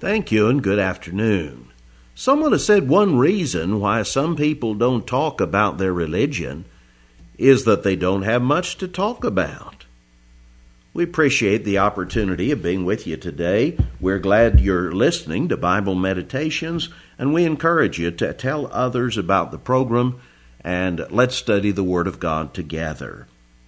Thank you and good afternoon. Someone has said one reason why some people don't talk about their religion is that they don't have much to talk about. We appreciate the opportunity of being with you today. We're glad you're listening to Bible Meditations, and we encourage you to tell others about the program, and let's study the Word of God together.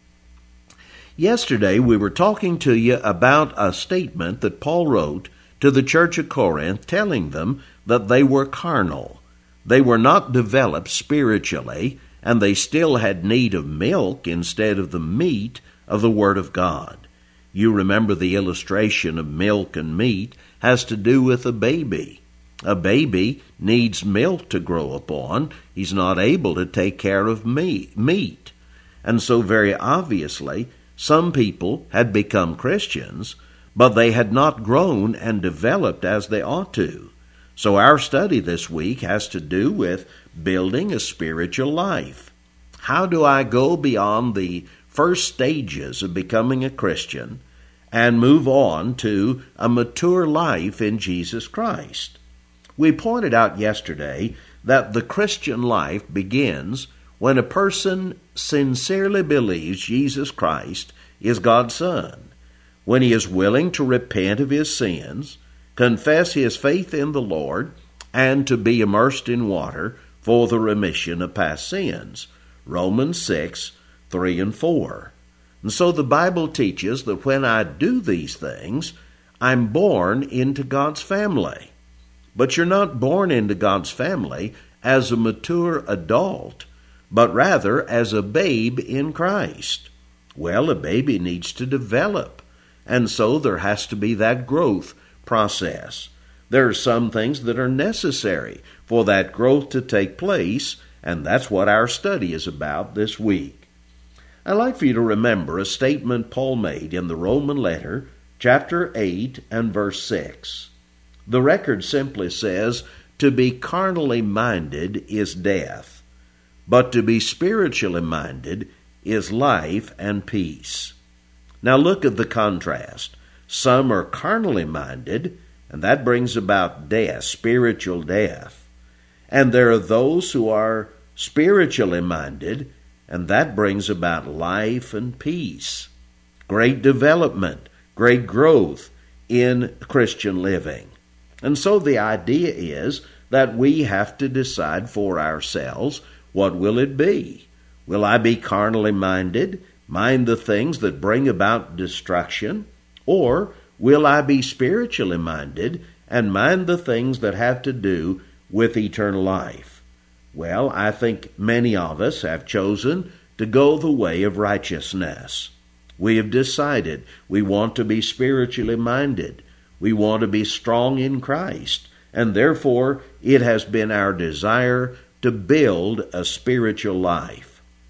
Yesterday, we were talking to you about a statement that Paul wrote to the church of Corinth, telling them that they were carnal. They were not developed spiritually, and they still had need of milk instead of the meat of the Word of God. You remember the illustration of milk and meat has to do with a baby. A baby needs milk to grow upon. He's not able to take care of meat. And so very obviously, some people had become Christians, but they had not grown and developed as they ought to. So our study this week has to do with building a spiritual life. How do I go beyond the first stages of becoming a Christian and move on to a mature life in Jesus Christ? We pointed out yesterday that the Christian life begins when a person sincerely believes Jesus Christ is God's Son, when he is willing to repent of his sins, confess his faith in the Lord, and to be immersed in water for the remission of past sins. Romans 6, 3 and 4. And so the Bible teaches that when I do these things, I'm born into God's family. But you're not born into God's family as a mature adult, but rather as a babe in Christ. Well, a baby needs to develop. And so there has to be that growth process. There are some things that are necessary for that growth to take place, and that's what our study is about this week. I'd like for you to remember a statement Paul made in the Roman letter, chapter 8 and verse 6. The record simply says, "To be carnally minded is death, but to be spiritually minded is life and peace." Now look at the contrast. Some are carnally minded, and that brings about death, spiritual death. And there are those who are spiritually minded, and that brings about life and peace. Great development, great growth in Christian living. And so the idea is that we have to decide for ourselves, what will it be? Will I be carnally minded? Mind the things that bring about destruction? Or will I be spiritually minded and mind the things that have to do with eternal life? Well, I think many of us have chosen to go the way of righteousness. We have decided we want to be spiritually minded. We want to be strong in Christ, and therefore it has been our desire to build a spiritual life.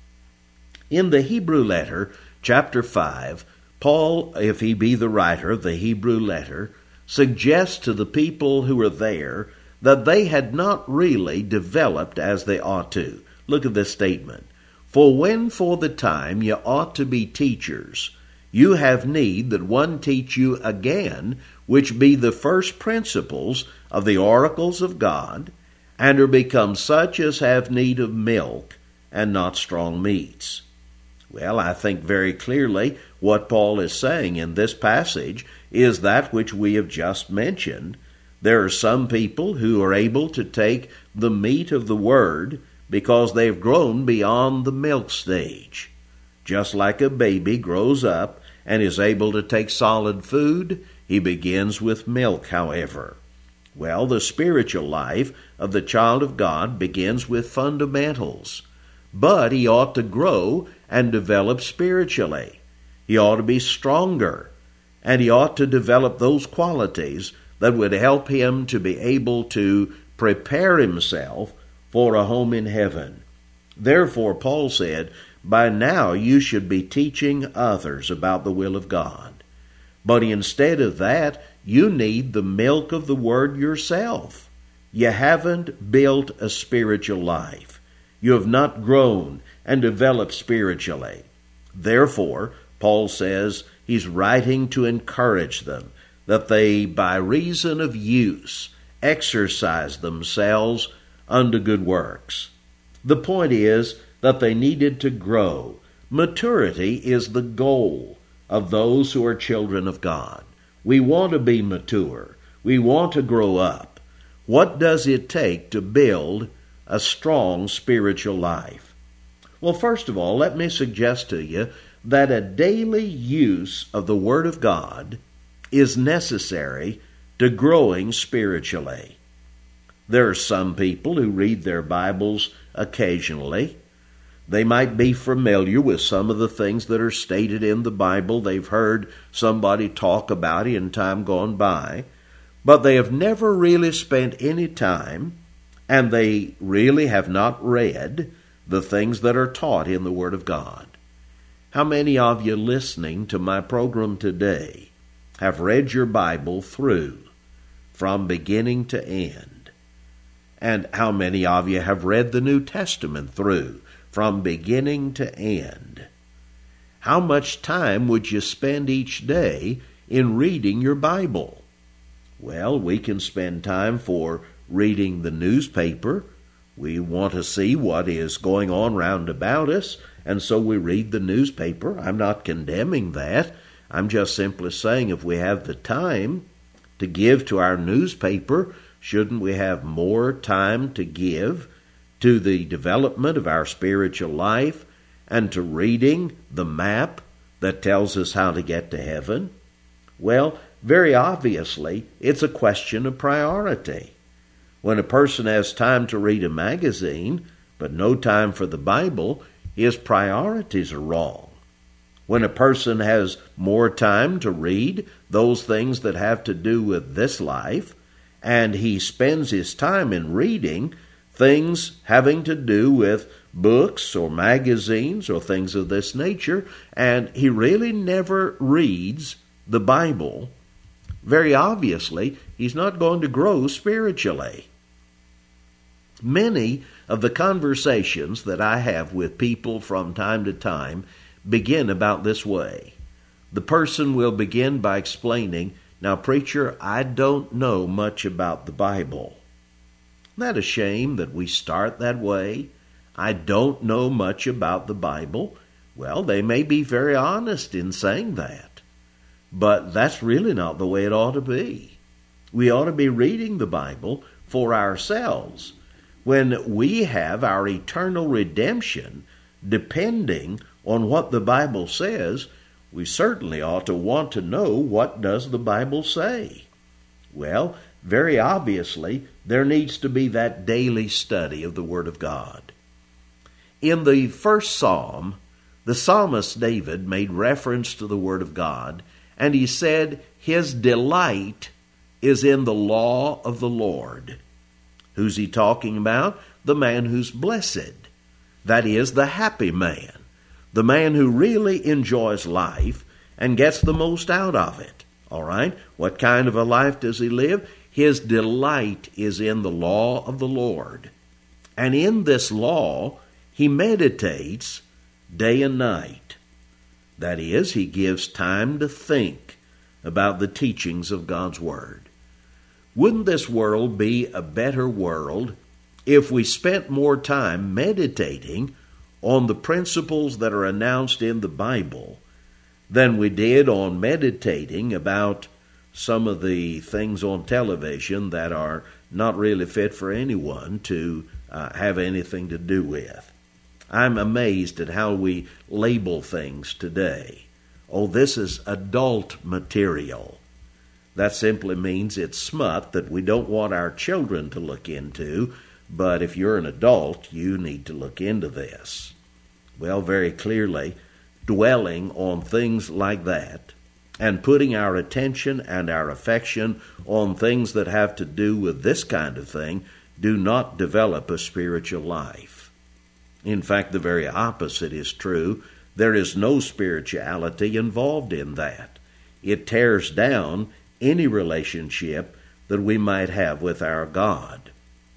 In the Hebrew letter, chapter 5, Paul, if he be the writer of the Hebrew letter, suggests to the people who are there that they had not really developed as they ought to. Look at this statement. "For when for the time ye ought to be teachers, you have need that one teach you again, which be the first principles of the oracles of God, and are become such as have need of milk, and not strong meats." Well, I think very clearly what Paul is saying in this passage is that which we have just mentioned. There are some people who are able to take the meat of the Word because they've grown beyond the milk stage. Just like a baby grows up and is able to take solid food, he begins with milk, however. Well, the spiritual life of the child of God begins with fundamentals. But he ought to grow and develop spiritually. He ought to be stronger, and he ought to develop those qualities that would help him to be able to prepare himself for a home in heaven. Therefore, Paul said, by now you should be teaching others about the will of God. But instead of that, you need the milk of the Word yourself. You haven't built a spiritual life. You have not grown and developed spiritually. Therefore, Paul says he's writing to encourage them that they, by reason of use, exercise themselves unto good works. The point is that they needed to grow. Maturity is the goal of those who are children of God. We want to be mature. We want to grow up. What does it take to build a strong spiritual life? Well, first of all, let me suggest to you that a daily use of the Word of God is necessary to growing spiritually. There are some people who read their Bibles occasionally. They might be familiar with some of the things that are stated in the Bible. They've heard somebody talk about it in time gone by, but they have never really spent any time, and they really have not read the things that are taught in the Word of God. How many of you listening to my program today have read your Bible through from beginning to end? And how many of you have read the New Testament through from beginning to end? How much time would you spend each day in reading your Bible? Well, we can spend time for reading the newspaper. We want to see what is going on round about us, and so we read the newspaper. I'm not condemning that. I'm just simply saying if we have the time to give to our newspaper, shouldn't we have more time to give to the development of our spiritual life and to reading the map that tells us how to get to heaven? Well, very obviously, it's a question of priority. When a person has time to read a magazine, but no time for the Bible, his priorities are wrong. When a person has more time to read those things that have to do with this life, and he spends his time in reading things having to do with books or magazines or things of this nature, and he really never reads the Bible, very obviously, he's not going to grow spiritually. Many of the conversations that I have with people from time to time begin about this way. The person will begin by explaining, "Now, preacher, I don't know much about the Bible." Isn't that a shame that we start that way? I don't know much about the Bible. Well, they may be very honest in saying that. But that's really not the way it ought to be. We ought to be reading the Bible for ourselves. When we have our eternal redemption depending on what the Bible says, we certainly ought to want to know, what does the Bible say? Well, very obviously, there needs to be that daily study of the Word of God. In the first psalm, the psalmist David made reference to the Word of God, and he said his delight is in the law of the Lord. Who's he talking about? The man who's blessed. That is, the happy man. The man who really enjoys life and gets the most out of it. All right? What kind of a life does he live? His delight is in the law of the Lord. And in this law, he meditates day and night. That is, he gives time to think about the teachings of God's Word. Wouldn't this world be a better world if we spent more time meditating on the principles that are announced in the Bible than we did on meditating about some of the things on television that are not really fit for anyone to have anything to do with? I'm amazed at how we label things today. Oh, this is adult material. That simply means it's smut that we don't want our children to look into, but if you're an adult, you need to look into this. Well, very clearly, dwelling on things like that and putting our attention and our affection on things that have to do with this kind of thing do not develop a spiritual life. In fact, the very opposite is true. There is no spirituality involved in that. It tears down any relationship that we might have with our God.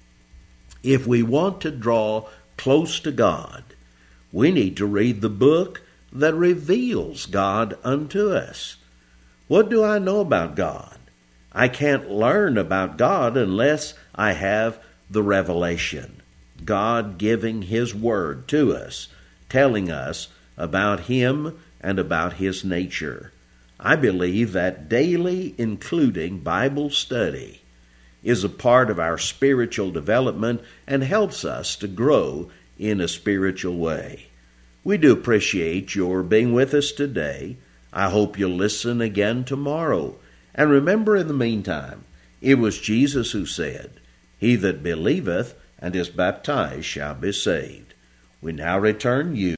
If we want to draw close to God, we need to read the book that reveals God unto us. What do I know about God? I can't learn about God unless I have the revelation. God giving His Word to us, telling us about Him and about His nature. I believe that daily including Bible study is a part of our spiritual development and helps us to grow in a spiritual way. We do appreciate your being with us today. I hope you'll listen again tomorrow. And remember, in the meantime, it was Jesus who said, "He that believeth and is baptized shall be saved." We now return you